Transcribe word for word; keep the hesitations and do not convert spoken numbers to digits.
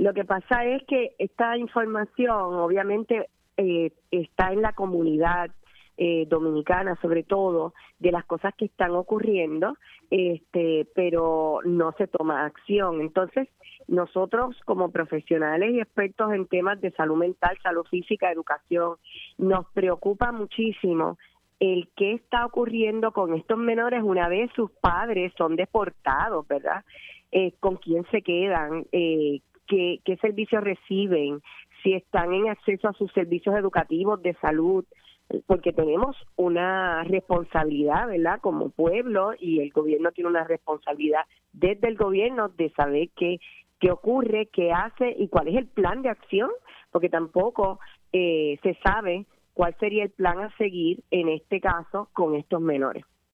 Lo que pasa es que esta información obviamente eh, está en la comunidad eh, dominicana, sobre todo, de las cosas que están ocurriendo, este, pero no se toma acción. Entonces, nosotros como profesionales y expertos en temas de salud mental, salud física, educación, nos preocupa muchísimo el qué está ocurriendo con estos menores una vez sus padres son deportados, ¿verdad? Eh, ¿Con quién se quedan? Eh, ¿qué, ¿Qué servicios reciben? Si están en acceso a sus servicios educativos de salud, porque tenemos una responsabilidad, ¿verdad? Como pueblo, y el gobierno tiene una responsabilidad desde el gobierno de saber qué, qué ocurre, qué hace y cuál es el plan de acción, porque tampoco eh, se sabe cuál sería el plan a seguir en este caso con estos menores.